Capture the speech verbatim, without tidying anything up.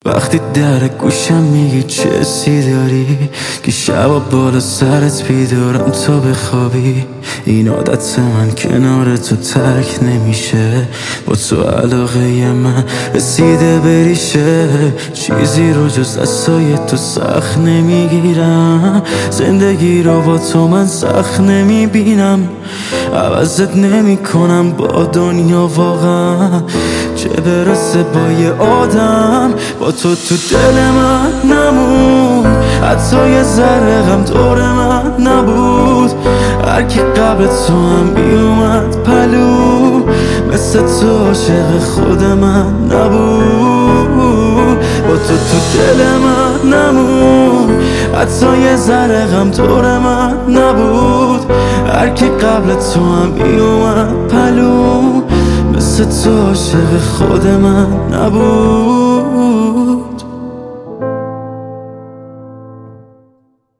وقتی در گوشم میگی چه حسی داری، که شبا بالا سرت بیدارم تا بخوابی. این عادت من کنار تو ترک نمیشه، با تو علاقه من رسیده بریشه. چیزی رو جز دستای تو سخت نمیگیرم، زندگی رو با تو من سخت نمیبینم. عوضت نمی کنم با دنیا واقعا، چه برسه با یه آدم. با تو تو دل من نمون، حتی یه ذره غم دور من نبود. هرکی قبل تو هم بیومد پلو، مثل تو عاشق خود من نبود. با تو تو دل من نمون، حتی یه ذره غم دور من نبود. هرکی قبل تو هم بیومد پلو، مثل تو عاشق خود من نبود.